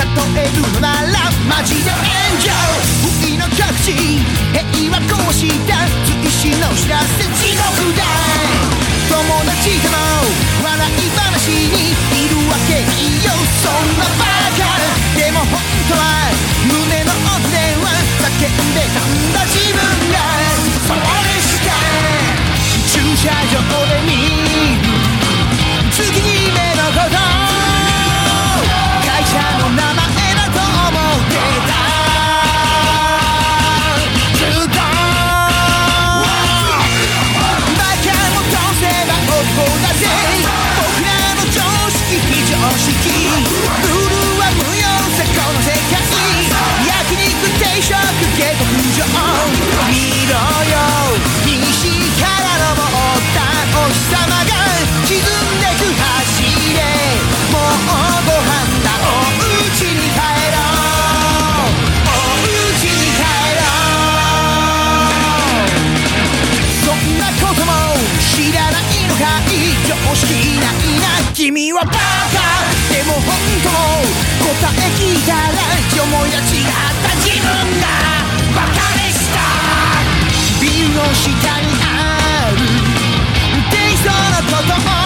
例えるのならマジで炎上。不意の極地平和こうした追試の知らせ地獄だ。友達でも笑い話にいるわけないよそんなバカ。でも本当は胸の奥では叫んでたんだ自分が。それしか駐車場で見る月夢のこと会社の名前だと思ってたずっと。バカもどうせば男だぜ僕らの常識非常識。ルールは無用さこの世界。焼肉定食下克上見ろよ西から登ったお日様が沈んでく橋でもうご飯だお家に帰ろうお家に帰ろう。そんなことも知らないのかい常識ないな君はバカ。でも本当答え聞いたらよもや違った自分がバカでした。ビルの下にあるテイストのことを